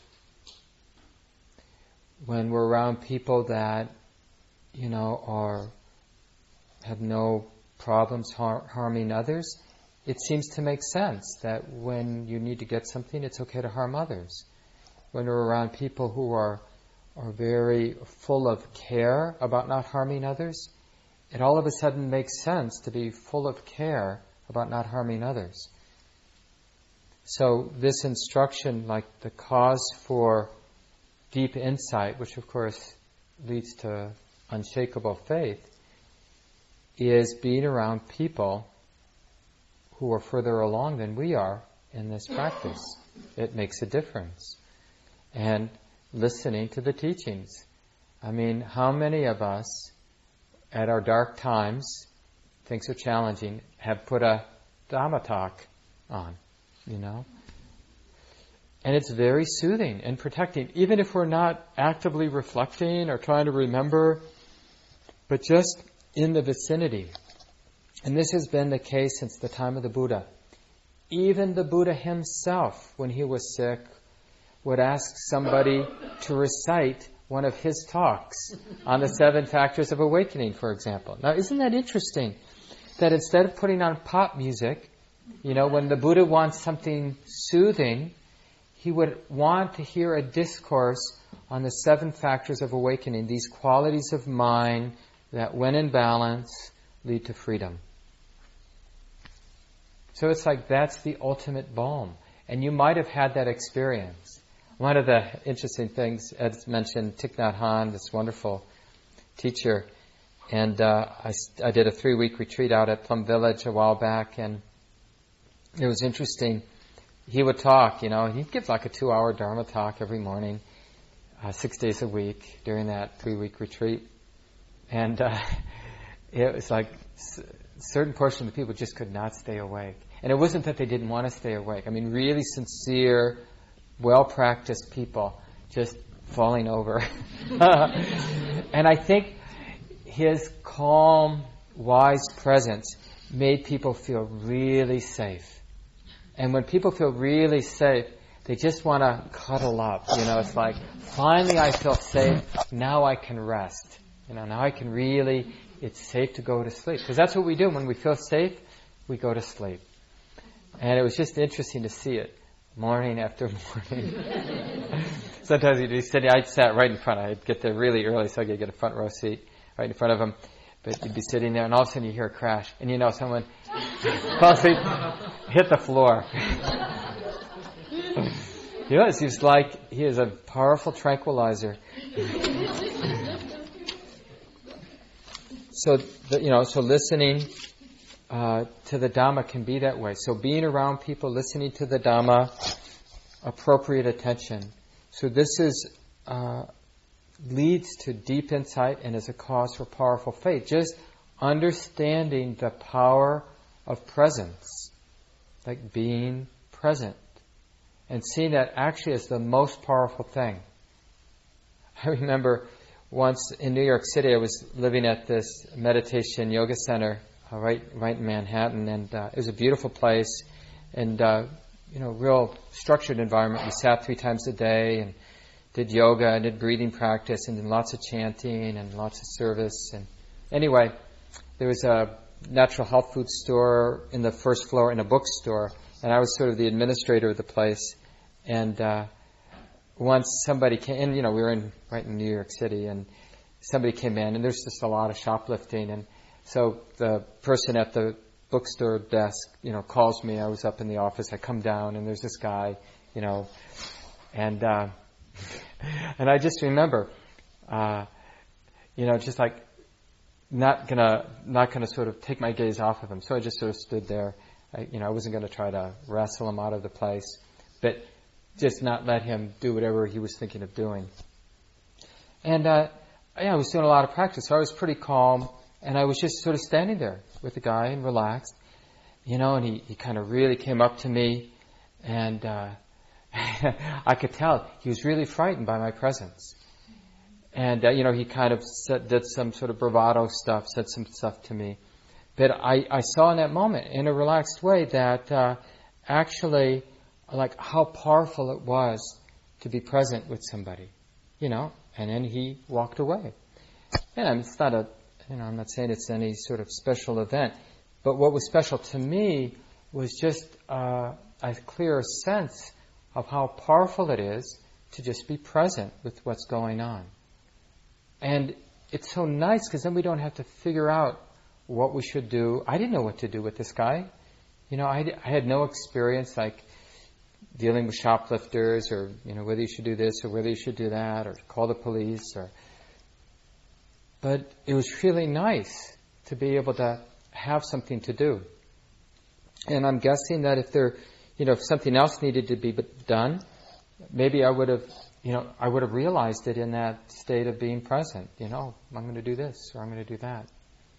When we're around people that, you know, are have no problems har- harming others, it seems to make sense that when you need to get something, it's okay to harm others. When we're around people who are are very full of care about not harming others, it all of a sudden makes sense to be full of care about not harming others. So this instruction, like the cause for deep insight, which of course leads to unshakable faith, is being around people who are further along than we are in this practice. It makes a difference. And listening to the teachings. I mean, how many of us at our dark times, things are challenging, have put a Dhamma talk on, you know? And it's very soothing and protecting, even if we're not actively reflecting or trying to remember, but just in the vicinity. And this has been the case since the time of the Buddha. Even the Buddha himself, when he was sick, would ask somebody to recite one of his talks on the seven factors of awakening, for example. Now, isn't that interesting? That instead of putting on pop music, you know, when the Buddha wants something soothing, he would want to hear a discourse on the seven factors of awakening, these qualities of mind that, when in balance, lead to freedom. So it's like that's the ultimate balm. And you might have had that experience. One of the interesting things, Ed's mentioned Thich Nhat Hanh, this wonderful teacher, and uh, I, I did a three-week retreat out at Plum Village a while back, and it was interesting. He would talk, you know, he'd give like a two-hour Dharma talk every morning, uh, six days a week during that three-week retreat. And uh, it was like a certain portion of the people just could not stay awake. And it wasn't that they didn't want to stay awake. I mean, really sincere, well-practiced people just falling over. And I think his calm, wise presence made people feel really safe. And when people feel really safe, they just want to cuddle up. You know, it's like, finally I feel safe, now I can rest. You know, now I can really, it's safe to go to sleep. Because that's what we do. When we feel safe, we go to sleep. And it was just interesting to see it, morning after morning. Sometimes you'd be sitting, I'd sat right in front. I'd get there really early so I could get a front row seat right in front of him. But you'd be sitting there, and all of a sudden you hear a crash. And you know someone fell asleep, hit the floor. Yes, he's like, he is a powerful tranquilizer. So, the, you know, so listening uh, to the Dhamma can be that way. So being around people, listening to the Dhamma, appropriate attention. So this is uh, leads to deep insight and is a cause for powerful faith. Just understanding the power of presence, like being present, and seeing that actually is the most powerful thing. I remember once in New York City, I was living at this meditation yoga center uh, right right in Manhattan, and uh, it was a beautiful place. and uh, you know, real structured environment. We sat three times a day and did yoga and did breathing practice and did lots of chanting and lots of service. And anyway, there was a natural health food store in the first floor and a bookstore, and I was sort of the administrator of the place. And uh, once somebody came in, you know, we were in right in New York City, and somebody came in, and there's just a lot of shoplifting. And so the person at the bookstore desk, you know, calls me. I was up in the office. I come down, and there's this guy, you know, and uh, and I just remember, uh, you know, just like not gonna not gonna sort of take my gaze off of him. So I just sort of stood there. I, you know, I wasn't going to try to wrestle him out of the place, but just not let him do whatever he was thinking of doing. And uh, yeah, I was doing a lot of practice, so I was pretty calm, and I was just sort of standing there with the guy and relaxed, you know, and he, he kind of really came up to me, and uh, I could tell he was really frightened by my presence. And, uh, you know, he kind of said, did some sort of bravado stuff, said some stuff to me. But I, I saw in that moment, in a relaxed way, that uh, actually, like, how powerful it was to be present with somebody, you know. And then he walked away. And it's not a, you know, I'm not saying it's any sort of special event, but what was special to me was just uh, a clear sense of how powerful it is to just be present with what's going on. And it's so nice because then we don't have to figure out what we should do. I didn't know what to do with this guy. You know, I, I had no experience like dealing with shoplifters, or, you know, whether you should do this or whether you should do that, or call the police, or. But it was really nice to be able to have something to do. And I'm guessing that if there, you know, if something else needed to be done, maybe I would have, you know, I would have realized it in that state of being present. You know, I'm going to do this or I'm going to do that.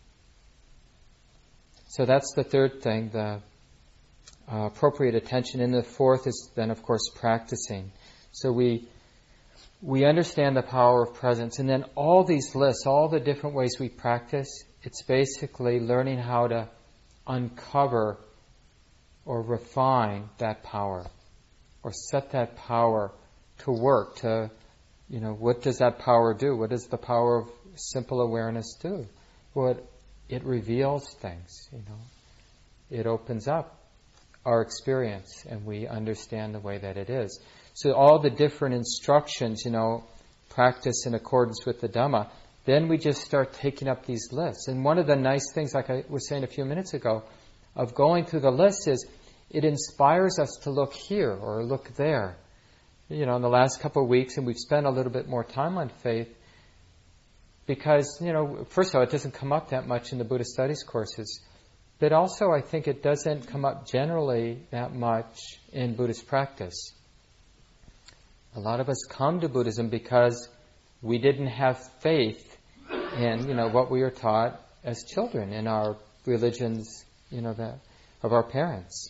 So that's the third thing, the uh, appropriate attention. And the fourth is then, of course, practicing. So we we understand the power of presence. And then all these lists, all the different ways we practice, it's basically learning how to uncover or refine that power, or set that power to work. To, you know, what does that power do? What does the power of simple awareness do? Well, it, it reveals things, you know. It opens up our experience, and we understand the way that it is. So all the different instructions, you know, practice in accordance with the Dhamma, then we just start taking up these lists. And one of the nice things, like I was saying a few minutes ago, of going through the list is it inspires us to look here or look there. You know, in the last couple of weeks, and we've spent a little bit more time on faith, because, you know, first of all, it doesn't come up that much in the Buddhist studies courses, but also I think it doesn't come up generally that much in Buddhist practice. A lot of us come to Buddhism because we didn't have faith in, you know, what we were taught as children in our religions, you know, that of our parents.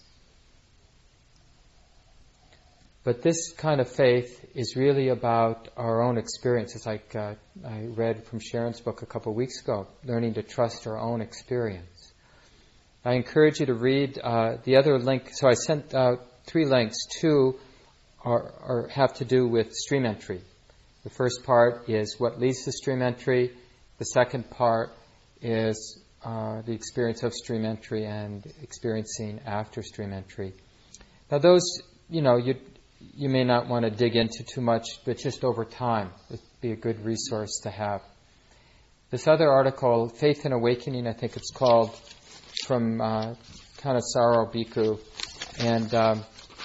But this kind of faith is really about our own experience. It's like uh, I read from Sharon's book a couple of weeks ago, learning to trust our own experience. I encourage you to read uh, the other link. So I sent out three links. Two are, are have to do with stream entry. The first part is what leads to stream entry. The second part is uh, the experience of stream entry and experiencing after stream entry. Now those, you know, you you may not want to dig into too much, but just over time, it would be a good resource to have. This other article, Faith and Awakening, I think it's called, from uh, Thanissaro Bhikkhu, and um,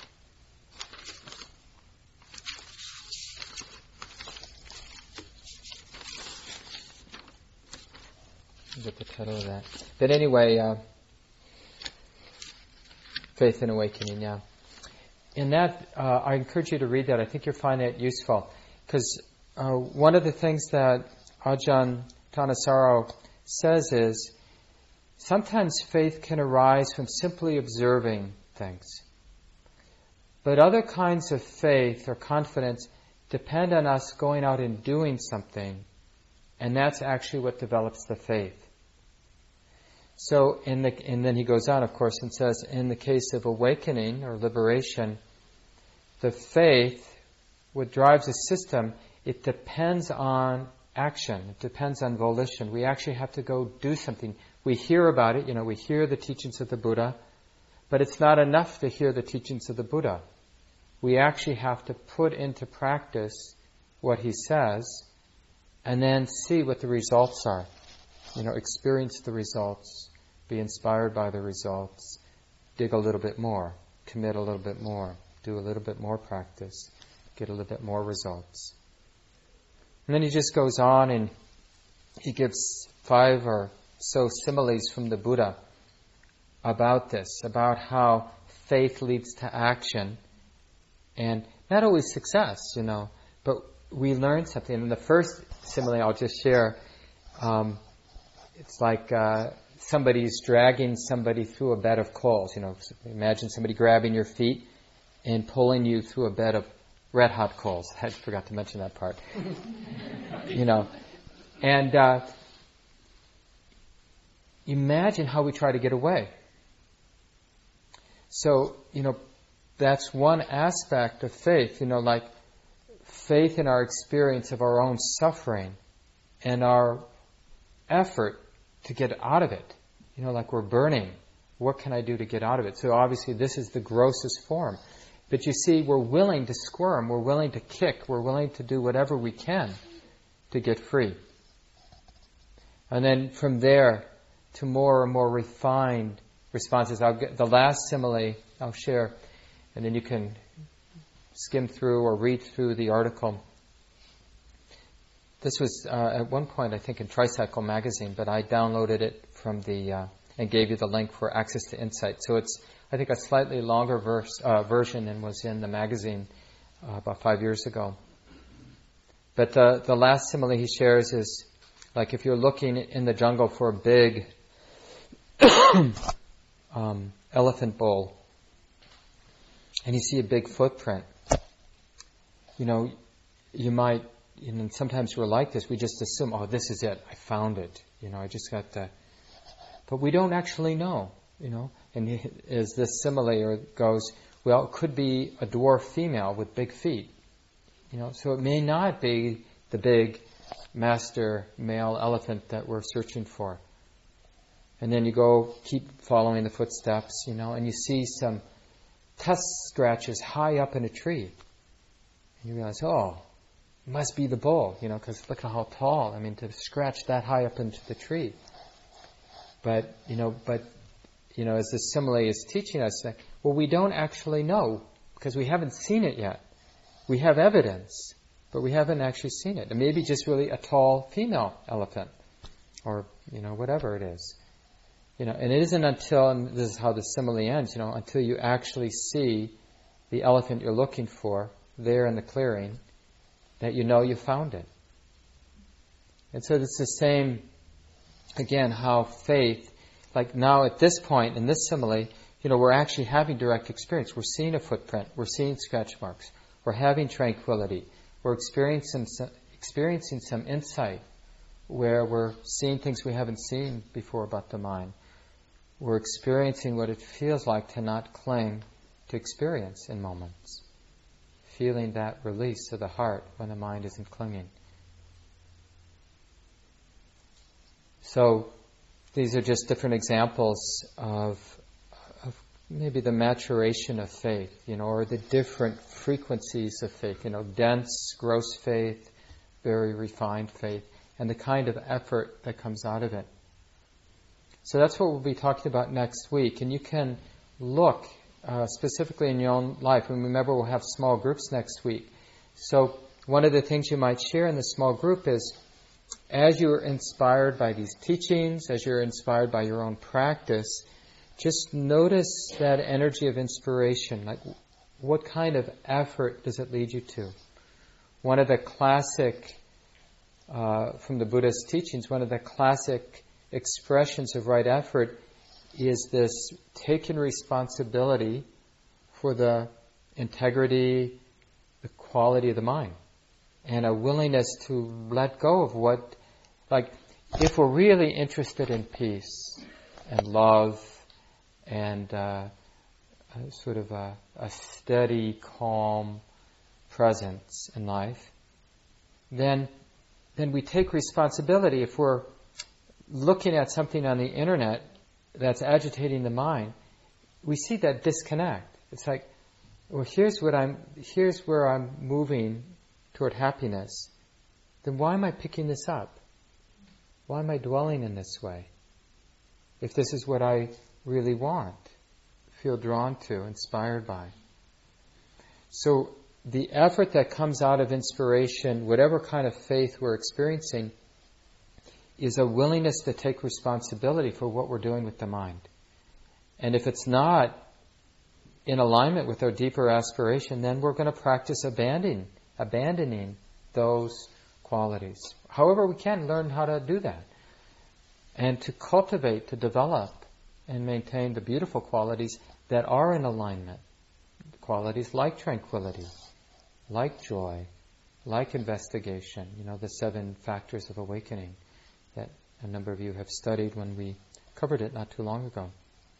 get the title of that. But anyway, uh, Faith and Awakening, yeah. In that, uh, I encourage you to read that. I think you'll find it useful. Because uh, one of the things that Ajahn Thanissaro says is, sometimes faith can arise from simply observing things. But other kinds of faith or confidence depend on us going out and doing something, and that's actually what develops the faith. So, in the, and then he goes on, of course, and says, in the case of awakening or liberation, the faith, what drives the system, it depends on action. It depends on volition. We actually have to go do something. We hear about it, you know, we hear the teachings of the Buddha, but it's not enough to hear the teachings of the Buddha. We actually have to put into practice what he says and then see what the results are. You know, experience the results, be inspired by the results, dig a little bit more, commit a little bit more, do a little bit more practice, get a little bit more results. And then he just goes on and he gives five or so similes from the Buddha about this, about how faith leads to action and not always success, you know, but we learn something. And the first simile I'll just share, um, it's like uh, somebody's dragging somebody through a bed of coals. You know, imagine somebody grabbing your feet and pulling you through a bed of red hot coals. I forgot to mention that part. You know, and uh, imagine how we try to get away. So, you know, that's one aspect of faith. You know, like faith in our experience of our own suffering and our effort to get out of it. You know, like we're burning. What can I do to get out of it? So obviously this is the grossest form. But you see, we're willing to squirm, we're willing to kick, we're willing to do whatever we can to get free. And then from there to more and more refined responses. I'll get the last simile I'll share, and then you can skim through or read through the article. This was uh, at one point, I think, in Tricycle magazine, but I downloaded it from the uh, and gave you the link for Access to Insight. So it's, I think, a slightly longer verse, uh, version than was in the magazine uh, about five years ago. But the the last simile he shares is like if you're looking in the jungle for a big um, elephant bull, and you see a big footprint. You know, you might. You know, sometimes we're like this. We just assume, oh, this is it. I found it. You know, I just got the... But we don't actually know, you know. And as this simile goes, well, it could be a dwarf female with big feet. You know, so it may not be the big master male elephant that we're searching for. And then you go, keep following the footsteps, you know, and you see some tusk scratches high up in a tree. And you realize, oh, it must be the bull, you know, because look at how tall. I mean, to scratch that high up into the tree. But, you know, but, you know, as the simile is teaching us, that, well, we don't actually know because we haven't seen it yet. We have evidence, but we haven't actually seen it. It may be just really a tall female elephant or, you know, whatever it is. You know, and it isn't until, and this is how the simile ends, you know, until you actually see the elephant you're looking for there in the clearing, that you know you found it. And so it's the same, again, how faith, like now at this point, in this simile, you know, we're actually having direct experience. We're seeing a footprint. We're seeing scratch marks. We're having tranquility. We're experiencing some, experiencing some insight where we're seeing things we haven't seen before about the mind. We're experiencing what it feels like to not cling to experience in moments. Feeling that release of the heart when the mind isn't clinging. So these are just different examples of, of maybe the maturation of faith, you know, or the different frequencies of faith, you know, dense, gross faith, very refined faith, and the kind of effort that comes out of it. So that's what we'll be talking about next week, and you can look Uh, specifically in your own life. And remember, we'll have small groups next week. So one of the things you might share in the small group is, as you're inspired by these teachings, as you're inspired by your own practice, just notice that energy of inspiration. Like, what kind of effort does it lead you to? One of the classic, uh, from the Buddha's teachings, one of the classic expressions of right effort is this taking responsibility for the integrity, the quality of the mind, and a willingness to let go of what, like, if we're really interested in peace and love and uh, a sort of a, a steady, calm presence in life, then then we take responsibility. If we're looking at something on the internet that's agitating the mind, we see that disconnect. It's like, well, here's what I'm, here's where I'm moving toward happiness. Then why am I picking this up? Why am I dwelling in this way? If this is what I really want, feel drawn to, inspired by. So the effort that comes out of inspiration, whatever kind of faith we're experiencing, is a willingness to take responsibility for what we're doing with the mind. And if it's not in alignment with our deeper aspiration, then we're going to practice abandoning, abandoning those qualities. However we can, learn how to do that. And to cultivate, to develop, and maintain the beautiful qualities that are in alignment. Qualities like tranquility, like joy, like investigation, you know, the seven factors of awakening that a number of you have studied when we covered it not too long ago.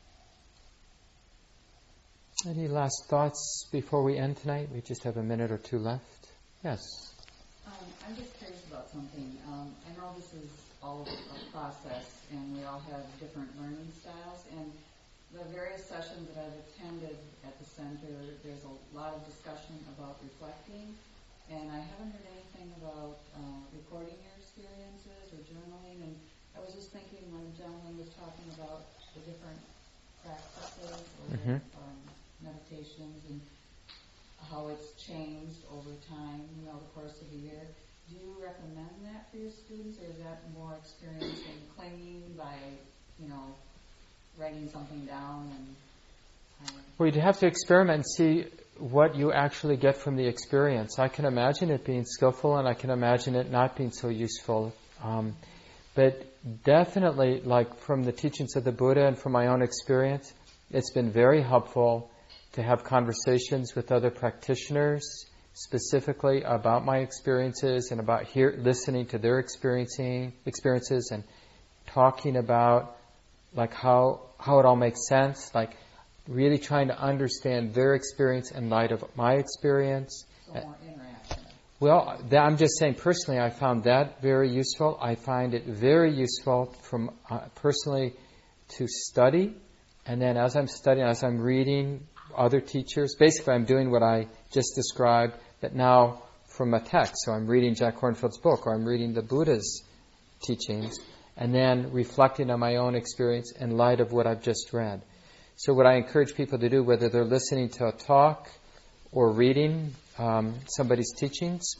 Any last thoughts before we end tonight? We just have a minute or two left. Yes? Um, I'm just curious about something. Um, I know this is all a process, and we all have different learning styles, and the various sessions that I've attended at the center, there's a lot of discussion about reflecting, and I haven't heard anything about uh, recording your experiences or journaling, and I was just thinking when the gentleman was talking about the different practices or Mm-hmm. um, meditations and how it's changed over time, you know, the course of a year. Do you recommend that for your students, or is that more experience in clinging by, you know, writing something down and... Um, Well, you'd have to experiment and see what you actually get from the experience. I can imagine it being skillful, and I can imagine it not being so useful. Um, but definitely, like from the teachings of the Buddha and from my own experience, it's been very helpful to have conversations with other practitioners, specifically about my experiences and about hear, listening to their experiencing experiences and talking about like how how it all makes sense, like really trying to understand their experience in light of my experience. So more interaction. Well, that, I'm just saying personally, I found that very useful. I find it very useful from uh, personally to study, and then as I'm studying, as I'm reading other teachers, basically I'm doing what I just described, but now from a text. So I'm reading Jack Kornfield's book, or I'm reading the Buddha's teachings, and then reflecting on my own experience in light of what I've just read. So what I encourage people to do, whether they're listening to a talk or reading um, somebody's teachings,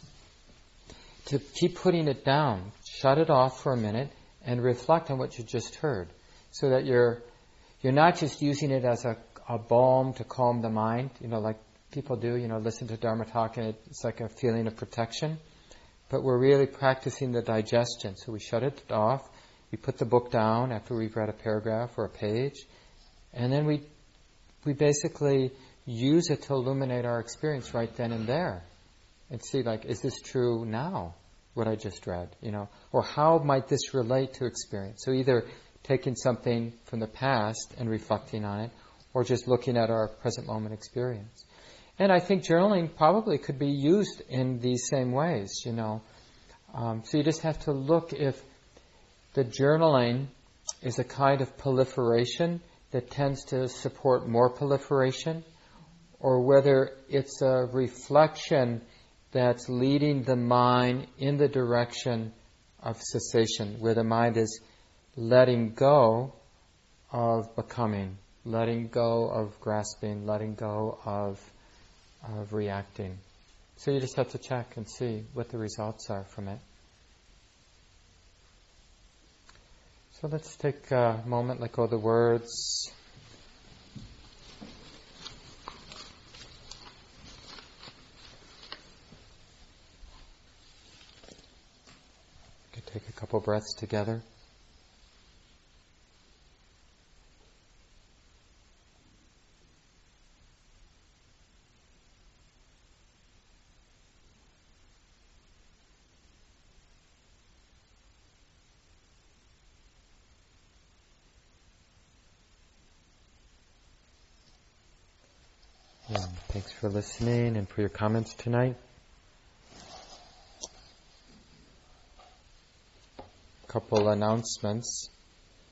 to keep putting it down, shut it off for a minute, and reflect on what you just heard, so that you're you're not just using it as a, a balm to calm the mind, you know, like people do, you know, listen to Dharma talk and it's like a feeling of protection, but we're really practicing the digestion. So we shut it off, we put the book down after we've read a paragraph or a page, and then we we basically use it to illuminate our experience right then and there, and see, like, is this true now, what I just read, you know, or how might this relate to experience? So either taking something from the past and reflecting on it, or just looking at our present moment experience. And I think journaling probably could be used in these same ways, you know. Um, so you just have to look if the journaling is a kind of proliferation that tends to support more proliferation, or whether it's a reflection that's leading the mind in the direction of cessation, where the mind is letting go of becoming, letting go of grasping, letting go of, of reacting. So you just have to check and see what the results are from it. So let's take a moment, let go of the words. We can take a couple breaths together. And thanks for listening and for your comments tonight. A couple announcements.